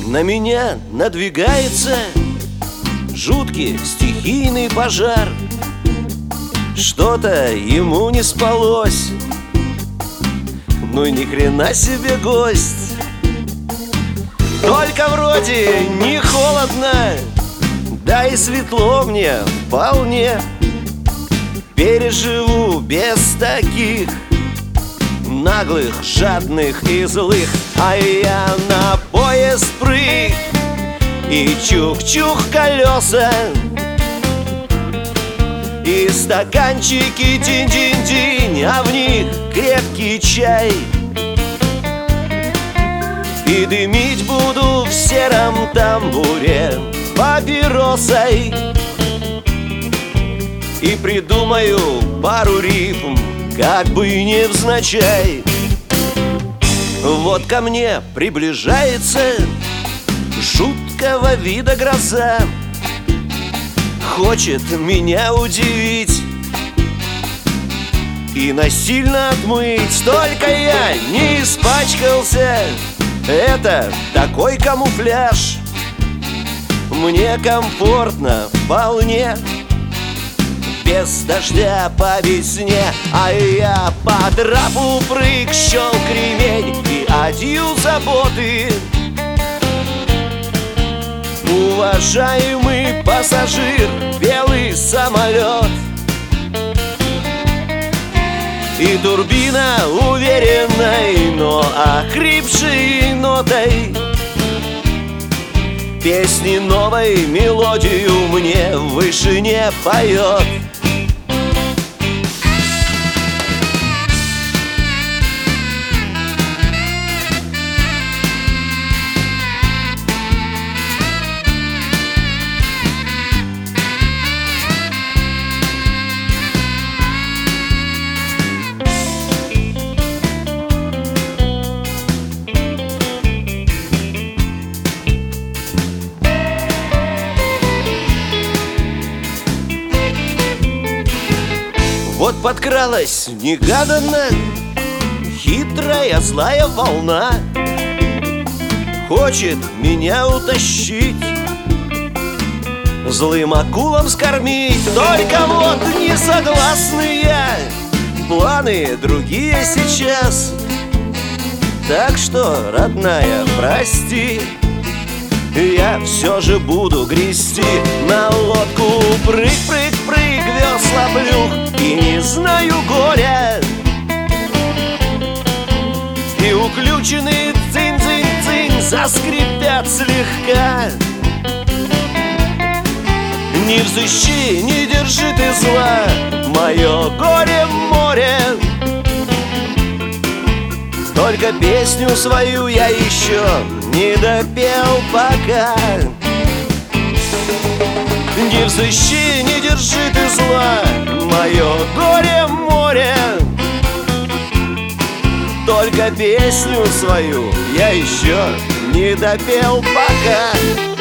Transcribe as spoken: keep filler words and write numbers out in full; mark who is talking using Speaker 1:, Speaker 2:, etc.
Speaker 1: На меня надвигается жуткий стихийный пожар. Что-то ему не спалось. Ну и ни хрена себе гость. Только вроде не холодно, да и светло мне вполне. Переживу без таких наглых, жадных и злых. А я на поезд прыг и чух-чух колеса, и стаканчики динь-динь-динь, а в них крепкий чай. И дымить буду в сером тамбуре папиросой, и придумаю пару рифм, как бы невзначай. Вот ко мне приближается жуткого вида гроза. Хочет меня удивить и насильно отмыть. Только я не испачкался. Это такой камуфляж. Мне комфортно вполне, без дождя по весне. А я по трапу прыг, щелк ремень и адью заботы. Уважаемый пассажир, белый самолет, и турбина уверенной, но охрипшей нотой песни новой мелодию мне в вышине поет. Вот подкралась негаданно хитрая злая волна. Хочет меня утащить, злым акулам скормить. Только вот не согласны я, планы другие сейчас. Так что, родная, прости, я все же буду грести. На лодку прыг-прыг-прыг, весла плюх, и не знаю горя. И уключенные цинь-цинь-цинь заскрипят слегка. Не взыщи, не держи ты зла, мое горе море. Только песню свою я еще не допел пока. Не взыщи, не держи ты зла, мое горе море. Только песню свою я еще не допел пока.